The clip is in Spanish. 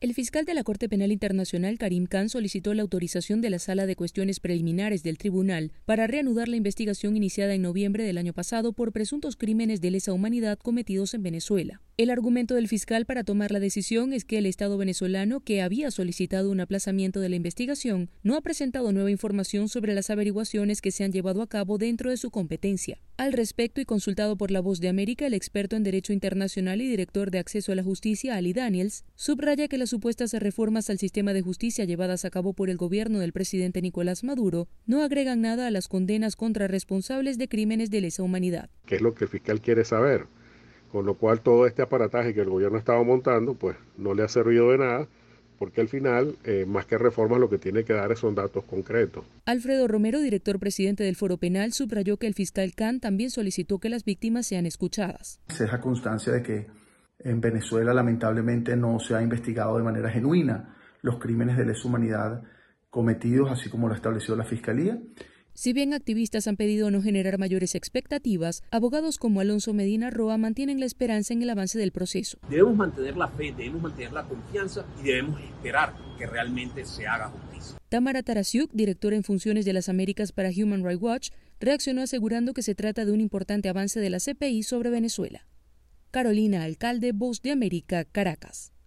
El fiscal de la Corte Penal Internacional, Karim Khan, solicitó la autorización de la Sala de Cuestiones Preliminares del Tribunal para reanudar la investigación iniciada en noviembre del año pasado por presuntos crímenes de lesa humanidad cometidos en Venezuela. El argumento del fiscal para tomar la decisión es que el Estado venezolano, que había solicitado un aplazamiento de la investigación, no ha presentado nueva información sobre las averiguaciones que se han llevado a cabo dentro de su competencia. Al respecto, y consultado por La Voz de América, el experto en Derecho Internacional y director de Acceso a la Justicia, Ali Daniels, subraya que las supuestas reformas al sistema de justicia llevadas a cabo por el gobierno del presidente Nicolás Maduro no agregan nada a las condenas contra responsables de crímenes de lesa humanidad. ¿Qué es lo que el fiscal quiere saber? Con lo cual todo este aparataje que el gobierno estaba montando, pues no le ha servido de nada, porque al final, más que reformas, lo que tiene que dar son datos concretos. Alfredo Romero, director presidente del Foro Penal, subrayó que el fiscal Khan también solicitó que las víctimas sean escuchadas. Se deja constancia de que en Venezuela lamentablemente no se ha investigado de manera genuina los crímenes de lesa humanidad cometidos, así como lo estableció la Fiscalía. Si bien activistas han pedido no generar mayores expectativas, abogados como Alonso Medina Roa mantienen la esperanza en el avance del proceso. Debemos mantener la fe, debemos mantener la confianza y debemos esperar que realmente se haga justicia. Tamara Tarasiuk, directora en funciones de las Américas para Human Rights Watch, reaccionó asegurando que se trata de un importante avance de la CPI sobre Venezuela. Carolina Alcalde, Voz de América, Caracas.